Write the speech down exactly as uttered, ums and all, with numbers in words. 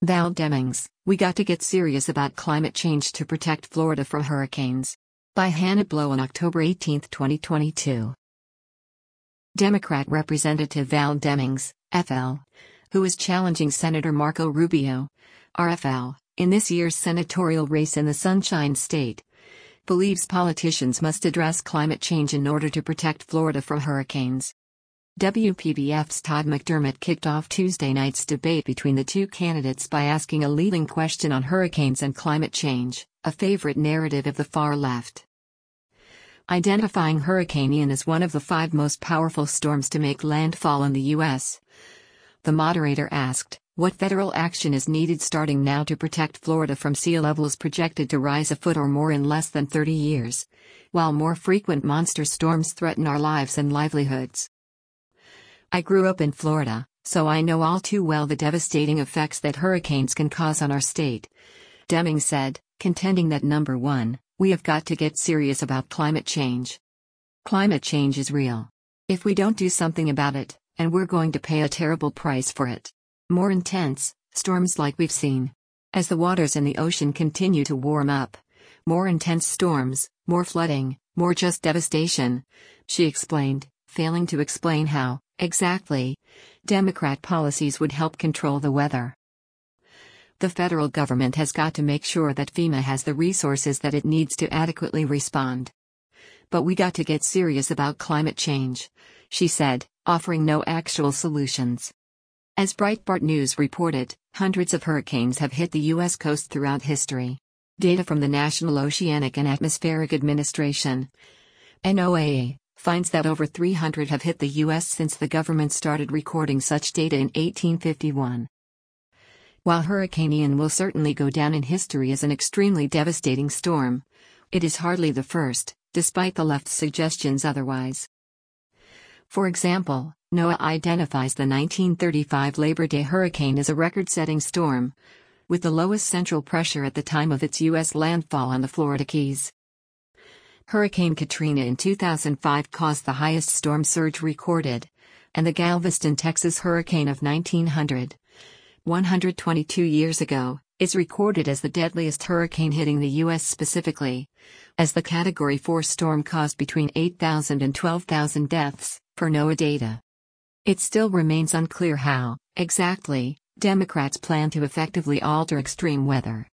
Val Demings, we got to get serious about climate change to protect Florida from hurricanes. By Hannah Blow on October eighteenth, twenty twenty-two. Democrat Representative Val Demings, F L, who is challenging Senator Marco Rubio, R F L, in this year's senatorial race in the Sunshine State, believes politicians must address climate change in order to protect Florida from hurricanes. W P B F's Todd McDermott kicked off Tuesday night's debate between the two candidates by asking a leading question on hurricanes and climate change, a favorite narrative of the far left. Identifying Hurricane Ian as one of the five most powerful storms to make landfall in the U S, the moderator asked, what federal action is needed starting now to protect Florida from sea levels projected to rise a foot or more in less than thirty years, while more frequent monster storms threaten our lives and livelihoods. I grew up in Florida, so I know all too well the devastating effects that hurricanes can cause on our state, Demings said, contending that number one, we have got to get serious about climate change. Climate change is real. If we don't do something about it, and we're going to pay a terrible price for it. More intense storms like we've seen. As the waters in the ocean continue to warm up, more intense storms, more flooding, more just devastation, she explained, failing to explain how, exactly, Democrat policies would help control the weather. The federal government has got to make sure that FEMA has the resources that it needs to adequately respond. But we got to get serious about climate change, she said, offering no actual solutions. As Breitbart News reported, hundreds of hurricanes have hit the U S coast throughout history. Data from the National Oceanic and Atmospheric Administration, NOAA, finds that over three hundred have hit the U S since the government started recording such data in eighteen fifty-one. While Hurricane Ian will certainly go down in history as an extremely devastating storm, it is hardly the first, despite the left's suggestions otherwise. For example, NOAA identifies the nineteen thirty-five Labor Day hurricane as a record-setting storm, with the lowest central pressure at the time of its U S landfall on the Florida Keys. Hurricane Katrina in two thousand five caused the highest storm surge recorded, and the Galveston, Texas hurricane of nineteen hundred, one hundred twenty-two years ago, is recorded as the deadliest hurricane hitting the U S specifically, as the Category four storm caused between eight thousand and twelve thousand deaths, per NOAA data. It still remains unclear how, exactly, Democrats plan to effectively alter extreme weather.